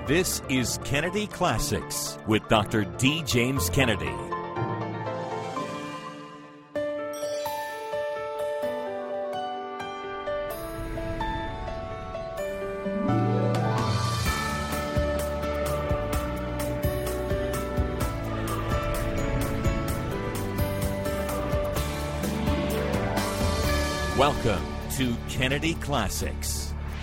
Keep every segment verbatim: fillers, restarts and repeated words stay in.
This is Kennedy Classics with Doctor D. James Kennedy. Welcome to Kennedy Classics.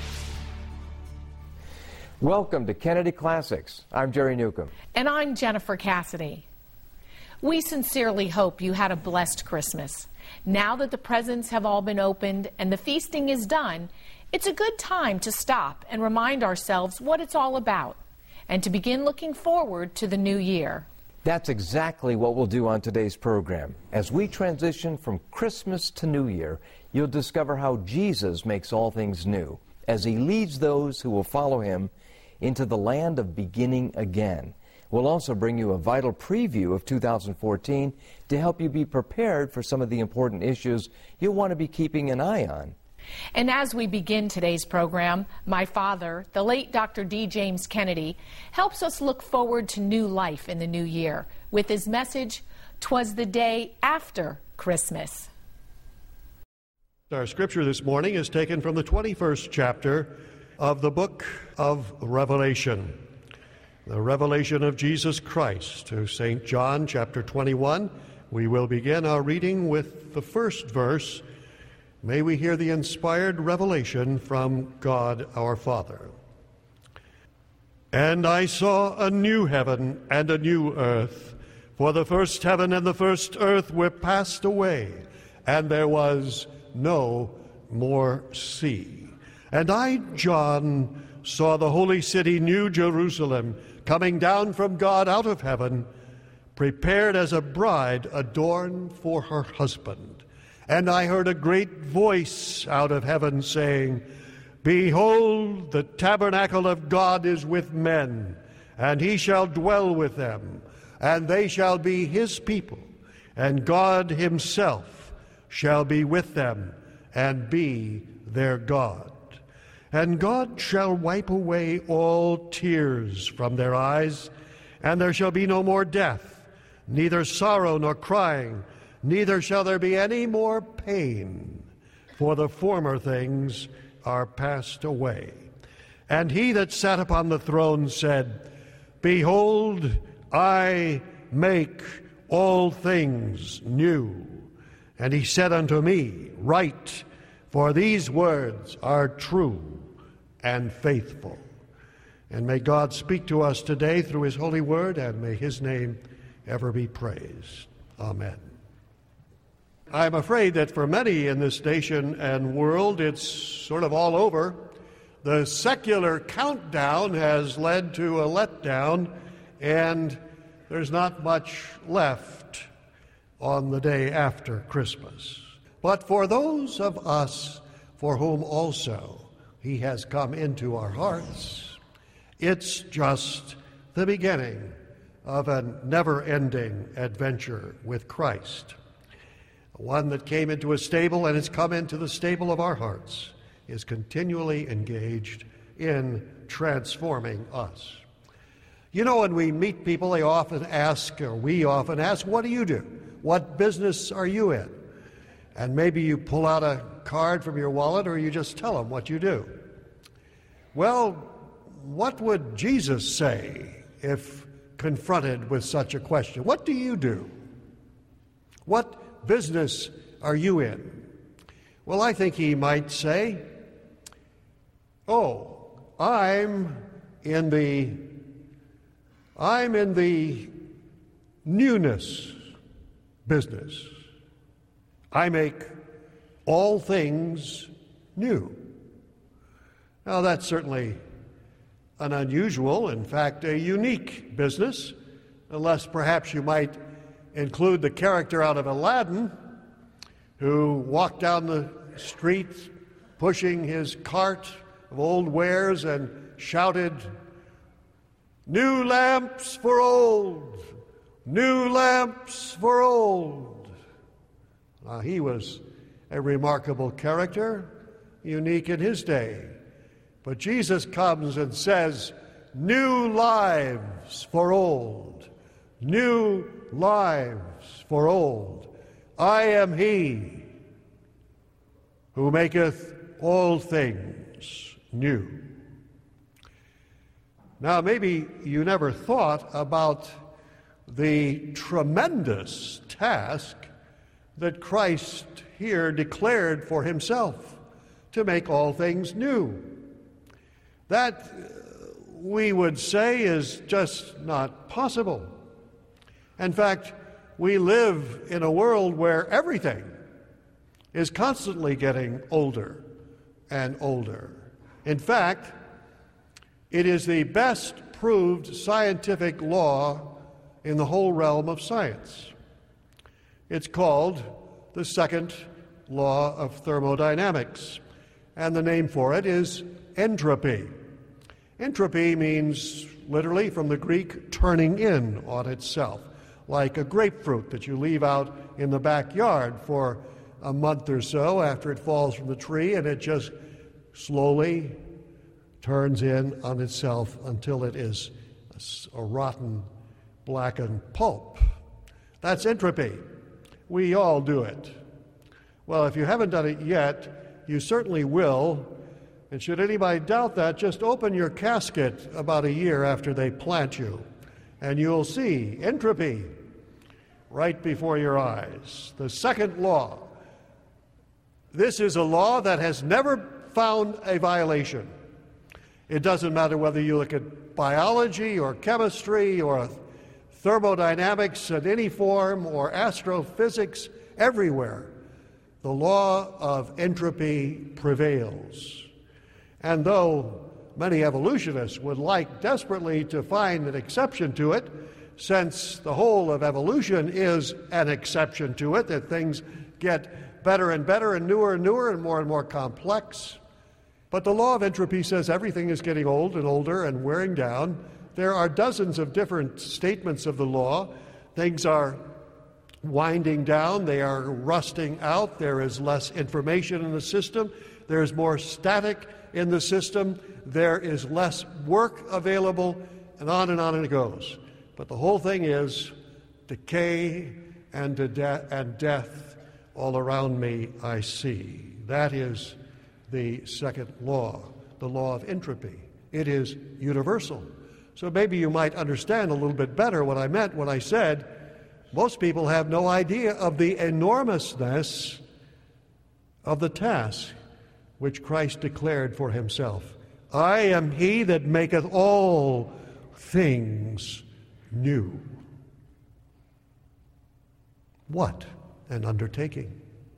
Welcome to Kennedy Classics. I'm Jerry Newcomb. And I'm Jennifer Cassidy. We sincerely hope you had a blessed Christmas. Now that the presents have all been opened and the feasting is done, it's a good time to stop and remind ourselves what it's all about and to begin looking forward to the new year. That's exactly what we'll do on today's program. As we transition from Christmas to New Year, you'll discover how Jesus makes all things new as he leads those who will follow him into the land of beginning again. We'll also bring you a vital preview of two thousand fourteen to help you be prepared for some of the important issues you'll want to be keeping an eye on. And as we begin today's program, my father, the late Doctor D. James Kennedy, helps us look forward to new life in the new year with his message, "'Twas the Day After Christmas." Our scripture this morning is taken from the twenty-first chapter of the book of Revelation, the revelation of Jesus Christ to Saint John, chapter twenty-one. We will begin our reading with the first verse. May we hear the inspired revelation from God our Father. And I saw a new heaven and a new earth, for the first heaven and the first earth were passed away, and there was no more sea. And I, John, saw the holy city, New Jerusalem, coming down from God out of heaven, prepared as a bride adorned for her husband. And I heard a great voice out of heaven saying, Behold, the tabernacle of God is with men, and he shall dwell with them, and they shall be his people, and God himself shall be with them and be their God. And God shall wipe away all tears from their eyes, and there shall be no more death, neither sorrow nor crying, neither shall there be any more pain, for the former things are passed away. And he that sat upon the throne said, Behold, I make all things new. And he said unto me, Write, for these words are true and faithful. And may God speak to us today through his holy word, and may his name ever be praised. Amen. I'm afraid that for many in this nation and world, it's sort of all over. The secular countdown has led to a letdown, and there's not much left on the day after Christmas. But for those of us for whom also he has come into our hearts, it's just the beginning of a never-ending adventure with Christ. One that came into a stable and has come into the stable of our hearts is continually engaged in transforming us. You know, when we meet people, they often ask, or we often ask, what do you do? What business are you in? And maybe you pull out a card from your wallet, or you just tell them what you do. Well, what would Jesus say if confronted with such a question? What do you do? What business are you in? Well, I think he might say, oh, I'm in the I'm in the newness business. I make all things new. Now, that's certainly an unusual, in fact, a unique business, unless perhaps you might include the character out of Aladdin, who walked down the street pushing his cart of old wares and shouted, "New lamps for old, new lamps for old." Now, he was a remarkable character, unique in his day. But Jesus comes and says, new lives for old, new lives for old. I am he who maketh all things new. Now, maybe you never thought about the tremendous task that Christ here declared for himself, to make all things new. That, we would say, is just not possible. In fact, we live in a world where everything is constantly getting older and older. In fact, it is the best proved scientific law in the whole realm of science. It's called the second law of thermodynamics, and the name for it is entropy. Entropy means, literally from the Greek, turning in on itself, like a grapefruit that you leave out in the backyard for a month or so after it falls from the tree, and it just slowly turns in on itself until it is a rotten, blackened pulp. That's entropy. We all do it. Well, if you haven't done it yet, you certainly will. And should anybody doubt that, just open your casket about a year after they plant you, and you'll see entropy right before your eyes. The second law. This is a law that has never found a violation. It doesn't matter whether you look at biology or chemistry or thermodynamics in any form or astrophysics, everywhere. The law of entropy prevails. And though many evolutionists would like desperately to find an exception to it, since the whole of evolution is an exception to it, that things get better and better and newer and newer and more and more complex, but the law of entropy says everything is getting old and older and wearing down. There are dozens of different statements of the law. Things are winding down, they are rusting out, there is less information in the system, there is more static in the system, there is less work available, and on and on it goes. But the whole thing is decay and, de- and death all around me I see. That is the second law, the law of entropy. It is universal. So maybe you might understand a little bit better what I meant when I said most people have no idea of the enormousness of the task which Christ declared for himself. I am he that maketh all things new. What an undertaking.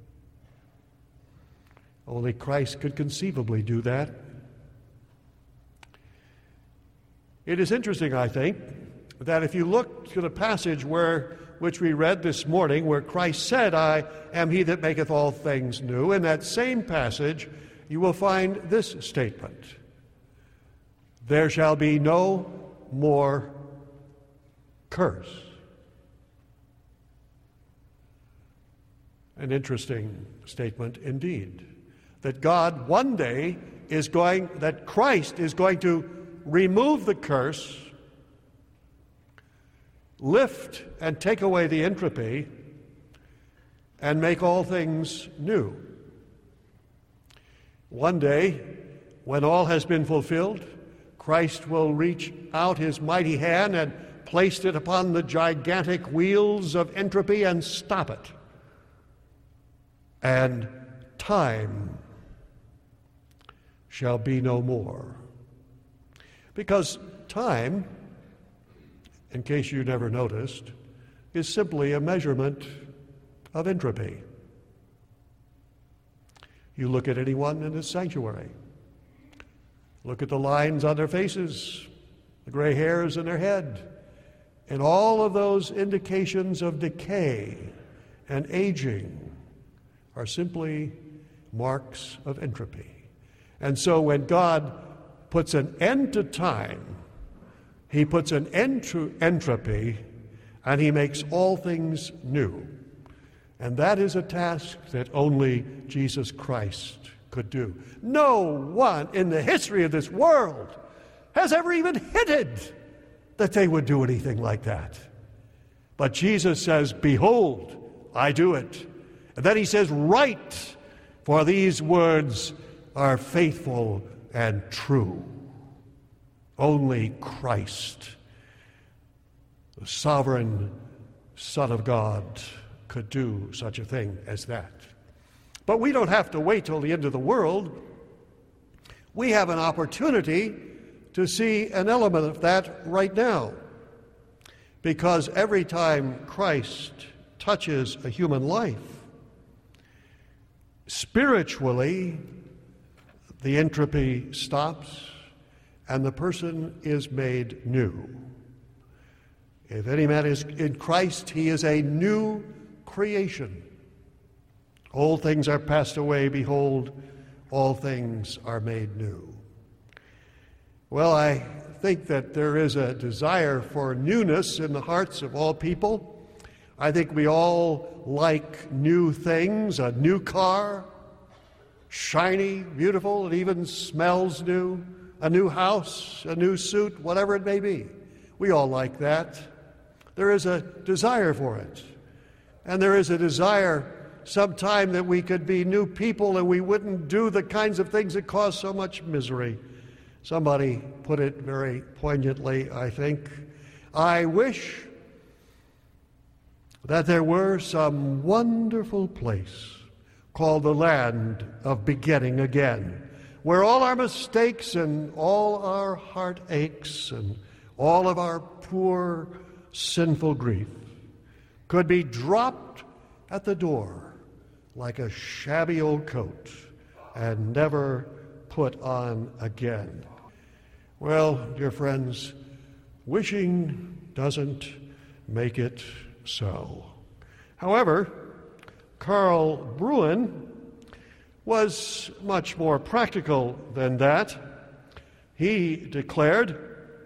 Only Christ could conceivably do that. It is interesting, I think, that if you look to the passage where which we read this morning, where Christ said, I am he that maketh all things new, in that same passage you will find this statement: there shall be no more curse. An interesting statement indeed. That God one day is going, that Christ is going to remove the curse, lift and take away the entropy, and make all things new. One day, when all has been fulfilled, Christ will reach out his mighty hand and place it upon the gigantic wheels of entropy and stop it. And time shall be no more. Because time, in case you never noticed, is simply a measurement of entropy. You look at anyone in this sanctuary. Look at the lines on their faces, the gray hairs in their head, and all of those indications of decay and aging are simply marks of entropy. And so when God puts an end to time, he puts an end to entropy, and he makes all things new. And that is a task that only Jesus Christ could do. No one in the history of this world has ever even hinted that they would do anything like that. But Jesus says, behold, I do it. And then he says, write, for these words are faithful and true. Only Christ, the sovereign Son of God, could do such a thing as that. But we don't have to wait till the end of the world. We have an opportunity to see an element of that right now. Because every time Christ touches a human life, spiritually, the entropy stops and the person is made new. If any man is in Christ, he is a new creation. Old things are passed away, behold, all things are made new. Well, I think that there is a desire for newness in the hearts of all people. I think we all like new things, a new car, shiny, beautiful, it even smells new, a new house, a new suit, whatever it may be. We all like that. There is a desire for it. And there is a desire sometime that we could be new people and we wouldn't do the kinds of things that cause so much misery. Somebody put it very poignantly, I think. I wish that there were some wonderful place called the land of beginning again, where all our mistakes and all our heartaches and all of our poor sinful grief could be dropped at the door like a shabby old coat and never put on again. Well, dear friends, wishing doesn't make it so. However, Karl Bruin was much more practical than that. He declared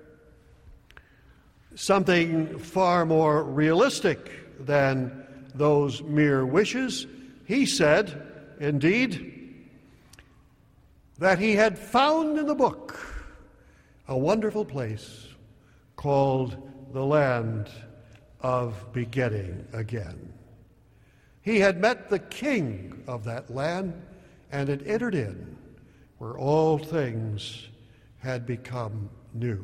something far more realistic than those mere wishes. He said, indeed, that he had found in the book a wonderful place called the land of beginning again. He had met the king of that land and had entered in where all things had become new.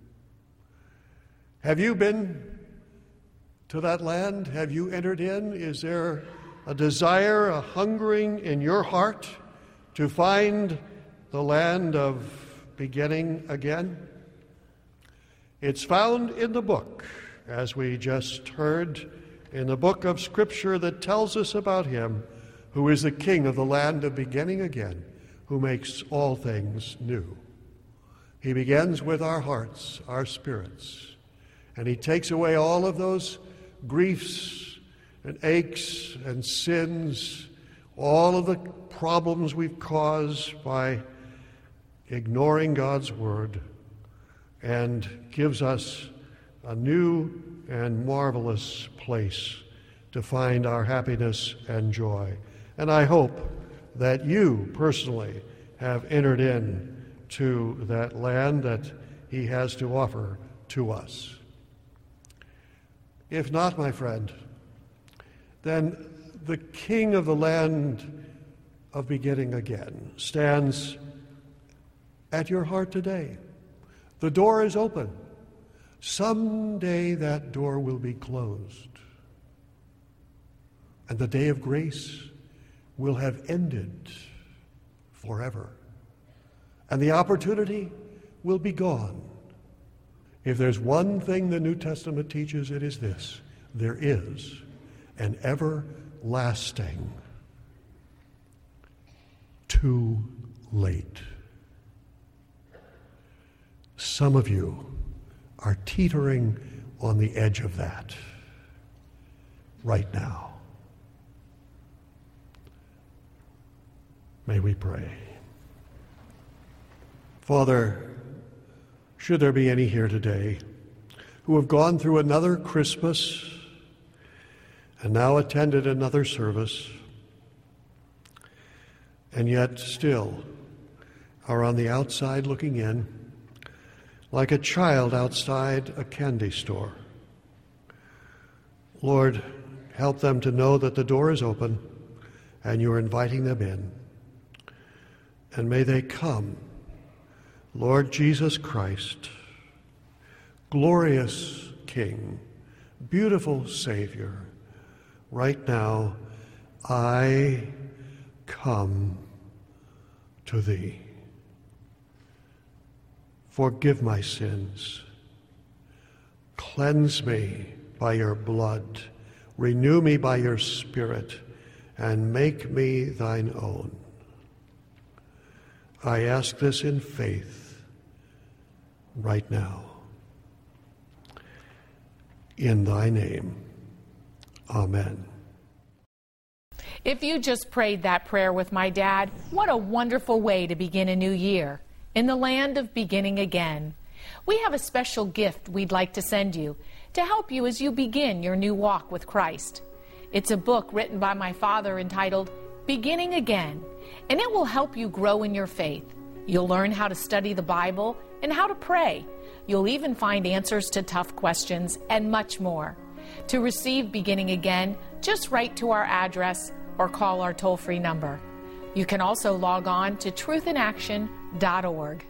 Have you been to that land? Have you entered in? Is there a desire, a hungering in your heart to find the land of beginning again? It's found in the book, as we just heard, in the book of Scripture that tells us about him who is the king of the land of beginning again, who makes all things new. He begins with our hearts, our spirits, and he takes away all of those griefs and aches and sins, all of the problems we've caused by ignoring God's word, and gives us a new and marvelous place to find our happiness and joy. And I hope that you personally have entered in to that land that he has to offer to us. If not, my friend, then the king of the land of beginning again stands at your heart today. The door is open. Someday that door will be closed, and the day of grace will have ended forever, and the opportunity will be gone. If there's one thing the New Testament teaches, it is this: there is an everlasting too late. Some of you are teetering on the edge of that right now. May we pray. Father, should there be any here today who have gone through another Christmas and now attended another service, and yet still are on the outside looking in, like a child outside a candy store. Lord, help them to know that the door is open and you're inviting them in. And may they come, Lord Jesus Christ, glorious King, beautiful Savior, right now, I come to thee. Forgive my sins. Cleanse me by your blood. Renew me by your Spirit, and make me thine own. I ask this in faith right now. In thy name, amen. If you just prayed that prayer with my dad, what a wonderful way to begin a new year in the land of beginning again. We have a special gift we'd like to send you to help you as you begin your new walk with Christ. It's a book written by my father entitled Beginning Again, and it will help you grow in your faith. You'll learn how to study the Bible and how to pray. You'll even find answers to tough questions and much more. To receive Beginning Again, just write to our address or call our toll-free number. You can also log on to truth in action dot org.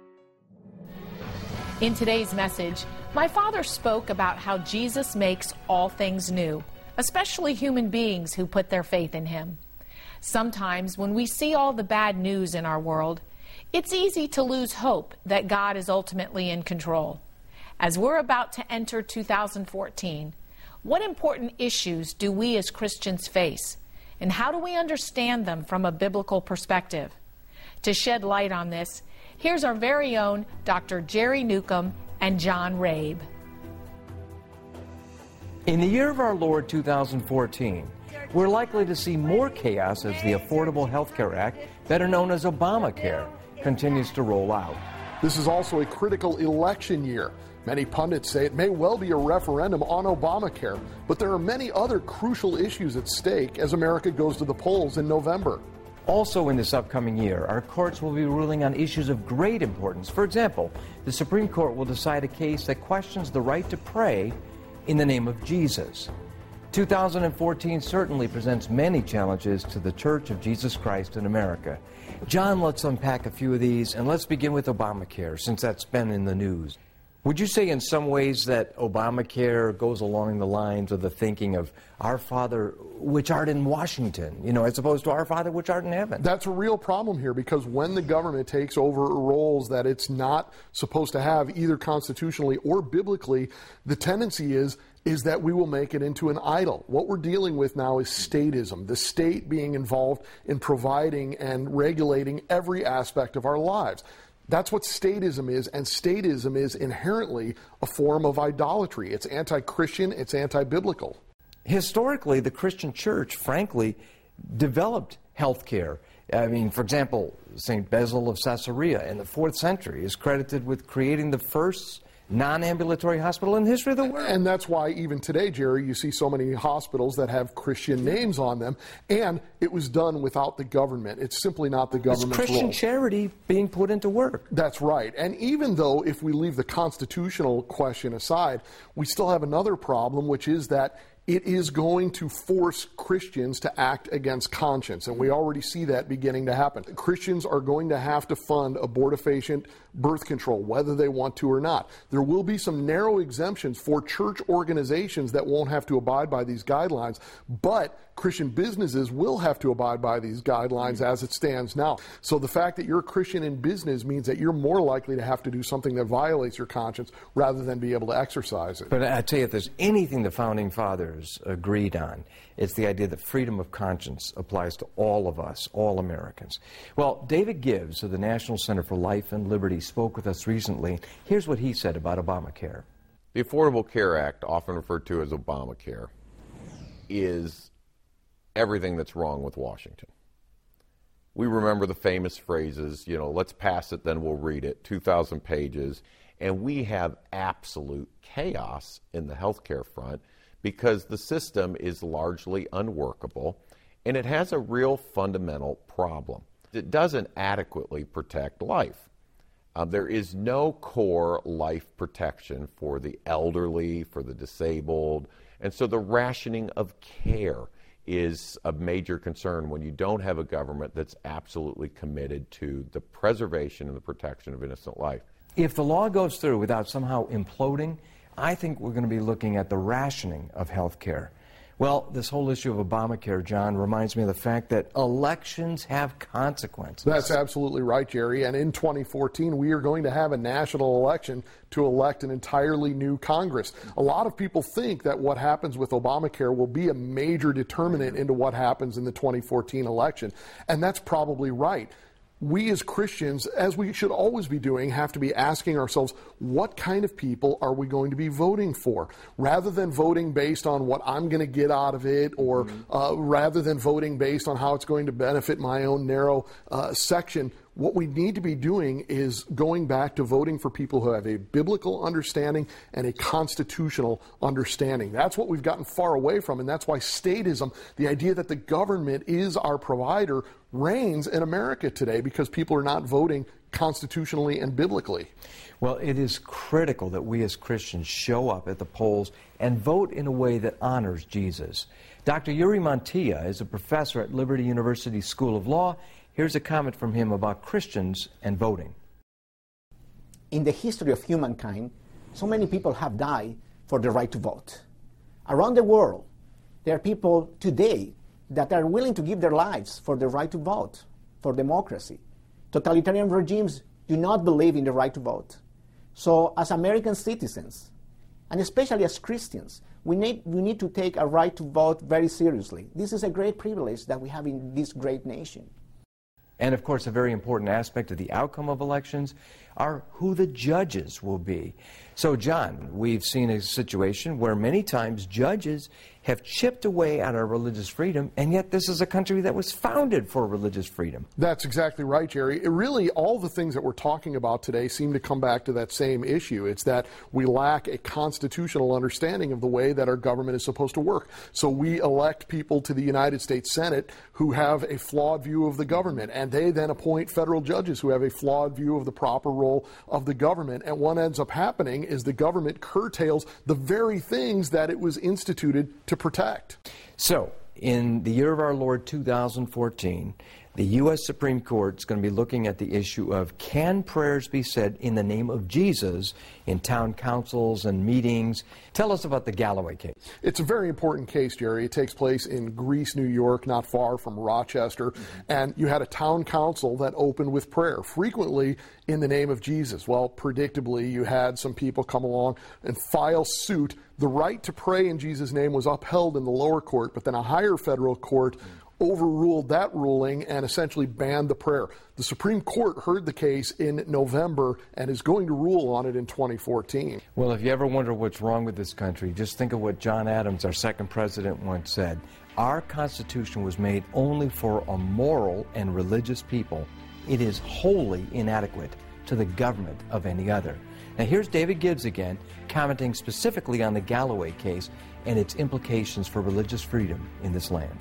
In today's message, my father spoke about how Jesus makes all things new, especially human beings who put their faith in him. Sometimes when we see all the bad news in our world, it's easy to lose hope that God is ultimately in control. As we're about to enter two thousand fourteen, what important issues do we as Christians face, and how do we understand them from a biblical perspective? To shed light on this, here's our very own Doctor Jerry Newcomb and John Rabe. In the year of our Lord two thousand fourteen, we're likely to see more chaos as the Affordable Health Care Act, better known as Obamacare, continues to roll out. This is also a critical election year. Many pundits say it may well be a referendum on Obamacare, but there are many other crucial issues at stake as America goes to the polls in November. Also in this upcoming year, our courts will be ruling on issues of great importance. For example, the Supreme Court will decide a case that questions the right to pray in the name of Jesus. two thousand fourteen certainly presents many challenges to the Church of Jesus Christ in America. John, let's unpack a few of these, and let's begin with Obamacare, since that's been in the news. Would you say in some ways that Obamacare goes along the lines of the thinking of Our Father which art in Washington, you know, as opposed to Our Father which art in heaven? That's a real problem here, because when the government takes over roles that it's not supposed to have, either constitutionally or biblically, the tendency is is that we will make it into an idol. What we're dealing with now is statism, the state being involved in providing and regulating every aspect of our lives. That's what statism is, and statism is inherently a form of idolatry. It's anti-Christian, it's anti-biblical. Historically, the Christian church, frankly, developed health care. I mean, for example, Saint Basil of Caesarea in the fourth century is credited with creating the first non-ambulatory hospital in the history of the world. And that's why even today, Jerry, you see so many hospitals that have Christian names on them, and it was done without the government. It's simply not the government's role. It's Christian charity being put into work. That's right. And even though if we leave the constitutional question aside, we still have another problem, which is that it is going to force Christians to act against conscience, and we already see that beginning to happen. Christians are going to have to fund abortifacient birth control, whether they want to or not. There will be some narrow exemptions for church organizations that won't have to abide by these guidelines, but Christian businesses will have to abide by these guidelines as it stands now. So the fact that you're a Christian in business means that you're more likely to have to do something that violates your conscience rather than be able to exercise it. But I tell you, if there's anything the Founding Fathers agreed on, it's the idea that freedom of conscience applies to all of us, all Americans. Well, David Gibbs of the National Center for Life and Liberty spoke with us recently. Here's what he said about Obamacare. The Affordable Care Act, often referred to as Obamacare, is everything that's wrong with Washington. We remember the famous phrases, you know, let's pass it, then we'll read it, two thousand pages, and we have absolute chaos in the healthcare front because the system is largely unworkable, and it has a real fundamental problem. It doesn't adequately protect life. Uh, there is no core life protection for the elderly, for the disabled, and so the rationing of care is a major concern when you don't have a government that's absolutely committed to the preservation and the protection of innocent life. If the law goes through without somehow imploding, I think we're going to be looking at the rationing of health care. Well, this whole issue of Obamacare, John, reminds me of the fact that elections have consequences. That's absolutely right, Jerry. And in twenty fourteen, we are going to have a national election to elect an entirely new Congress. A lot of people think that what happens with Obamacare will be a major determinant into what happens in the twenty fourteen election. And that's probably right. We as Christians, as we should always be doing, have to be asking ourselves, what kind of people are we going to be voting for? Rather than voting based on what I'm going to get out of it, or mm-hmm. uh, rather than voting based on how it's going to benefit my own narrow uh, section, what we need to be doing is going back to voting for people who have a biblical understanding and a constitutional understanding. That's what we've gotten far away from, and that's why statism, the idea that the government is our provider, reigns in America today, because people are not voting constitutionally and biblically. Well, it is critical that we as Christians show up at the polls and vote in a way that honors Jesus. Doctor Yuri Montilla is a professor at Liberty University School of Law. Here's a comment from him about Christians and voting. In the history of humankind, so many people have died for the right to vote. Around the world, there are people today that are willing to give their lives for the right to vote, for democracy. Totalitarian regimes do not believe in the right to vote. So as American citizens, and especially as Christians, we need, we need to take our right to vote very seriously. This is a great privilege that we have in this great nation. And of course, a very important aspect of the outcome of elections are who the judges will be. So, John, we've seen a situation where many times judges have chipped away at our religious freedom, and yet this is a country that was founded for religious freedom. That's exactly right, Jerry. It really, all the things that we're talking about today seem to come back to that same issue. It's that we lack a constitutional understanding of the way that our government is supposed to work. So we elect people to the United States Senate who have a flawed view of the government, and they then appoint federal judges who have a flawed view of the proper role of the government. And what ends up happening is the government curtails the very things that it was instituted to protect. So, in the year of our Lord two thousand fourteen, the U S Supreme Court is going to be looking at the issue of, can prayers be said in the name of Jesus in town councils and meetings? Tell us about the Galloway case. It's a very important case, Jerry. It takes place in Greece, New York, not far from Rochester. Mm-hmm. And you had a town council that opened with prayer, frequently in the name of Jesus. Well, predictably, you had some people come along and file suit. The right to pray in Jesus' name was upheld in the lower court, but then a higher federal court mm-hmm. overruled that ruling and essentially banned the prayer. The Supreme Court heard the case in November and is going to rule on it in twenty fourteen. Well, if you ever wonder what's wrong with this country, just think of what John Adams, our second president, once said. Our Constitution was made only for a moral and religious people. It is wholly inadequate to the government of any other. Now, here's David Gibbs again, commenting specifically on the Galloway case and its implications for religious freedom in this land.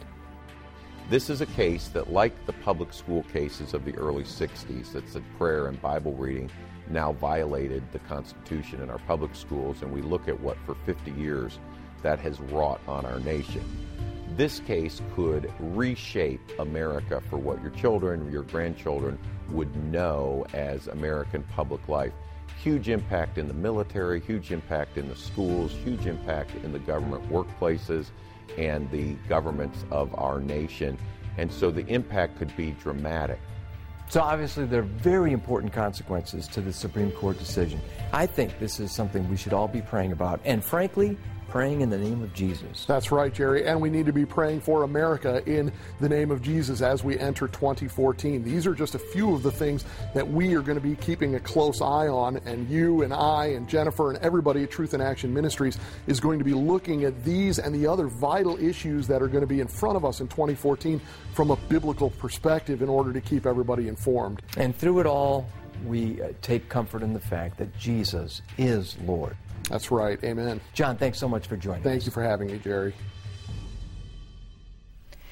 This is a case that, like the public school cases of the early sixties that said prayer and Bible reading now violated the Constitution in our public schools, and we look at what for fifty years that has wrought on our nation. This case could reshape America for what your children, your grandchildren would know as American public life. Huge impact in the military, huge impact in the schools, huge impact in the government workplaces and the governments of our nation. And so the impact could be dramatic. So obviously there are very important consequences to the Supreme Court decision. I think this is something we should all be praying about, and frankly, praying in the name of Jesus. That's right, Jerry, and we need to be praying for America in the name of Jesus as we enter twenty fourteen. These are just a few of the things that we are going to be keeping a close eye on, and you and I and Jennifer and everybody at Truth in Action Ministries is going to be looking at these and the other vital issues that are going to be in front of us in twenty fourteen from a biblical perspective in order to keep everybody informed. And through it all, we uh, take comfort in the fact that Jesus is Lord. That's right. Amen. John, thanks so much for joining Thank us. you for having me, Jerry.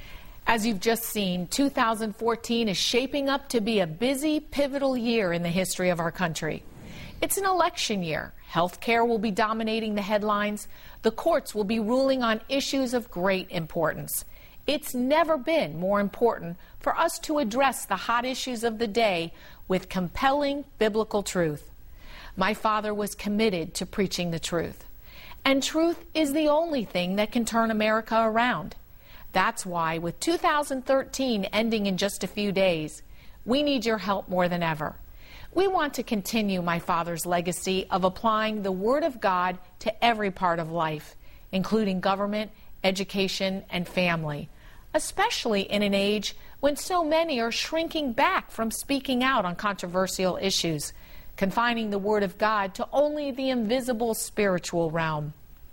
As you've just seen, two thousand fourteen is shaping up to be a busy, pivotal year in the history of our country. It's an election year. Healthcare will be dominating the headlines. The courts will be ruling on issues of great importance. It's never been more important for us to address the hot issues of the day with compelling biblical truth. My father was committed to preaching the truth. And truth is the only thing that can turn America around. That's why, with two thousand thirteen ending in just a few days, we need your help more than ever. We want to continue my father's legacy of applying the Word of God to every part of life, including government, education, and family, especially in an age when so many are shrinking back from speaking out on controversial issues, confining the Word of God to only the invisible spiritual realm.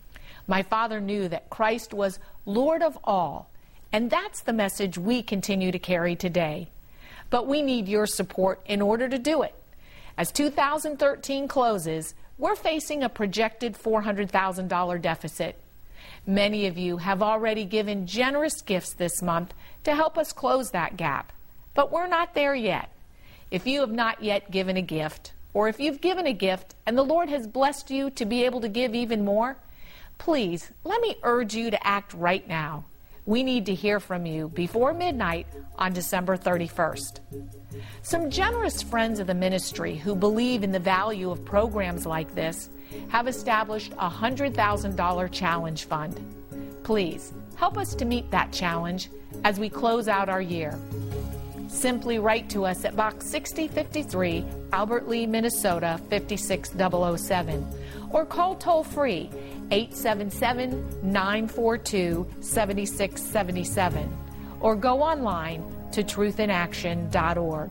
My father knew that Christ was Lord of all, and that's the message we continue to carry today. But we need your support in order to do it. As two thousand thirteen closes, we're facing a projected four hundred thousand dollars deficit. Many of you have already given generous gifts this month to help us close that gap, but we're not there yet. If you have not yet given a gift, or if you've given a gift and the Lord has blessed you to be able to give even more, please let me urge you to act right now. We need to hear from you before midnight on December thirty-first. Some generous friends of the ministry who believe in the value of programs like this have established a one hundred thousand dollars challenge fund. Please help us to meet that challenge as we close out our year. Simply write to us at Box sixty fifty-three, Albert Lea, Minnesota five six zero zero seven, or call toll-free eight seven seven, nine four two, seven six seven seven, or go online to truth in action dot org.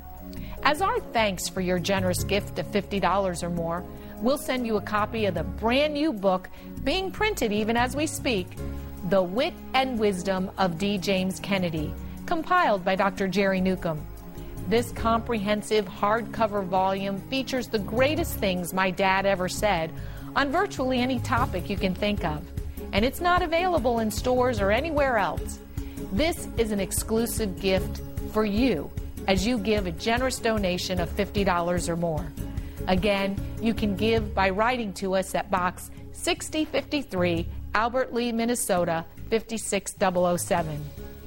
As our thanks for your generous gift of fifty dollars or more, we'll send you a copy of the brand new book being printed even as we speak, The Wit and Wisdom of D. James Kennedy, compiled by Doctor Jerry Newcomb. This comprehensive hardcover volume features the greatest things my dad ever said on virtually any topic you can think of, and it's not available in stores or anywhere else. This is an exclusive gift for you as you give a generous donation of fifty dollars or more. Again, you can give by writing to us at Box sixty fifty-three, Albert Lea, Minnesota five six zero zero seven.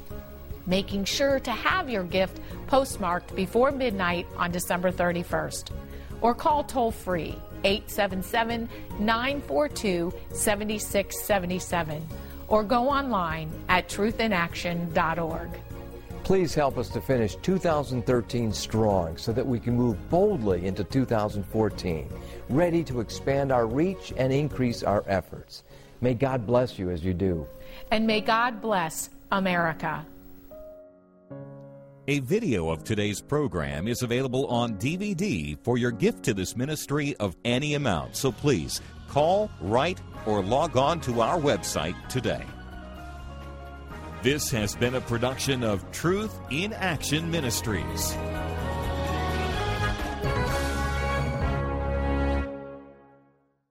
Making sure to have your gift postmarked before midnight on December thirty-first. Or call toll-free eight seven seven, nine four two, seven six seven seven. Or go online at truth in action dot org. Please help us to finish two thousand thirteen strong so that we can move boldly into two thousand fourteen, ready to expand our reach and increase our efforts. May God bless you as you do. And may God bless America. A video of today's program is available on D V D for your gift to this ministry of any amount. So please call, write, or log on to our website today. This has been a production of Truth in Action Ministries.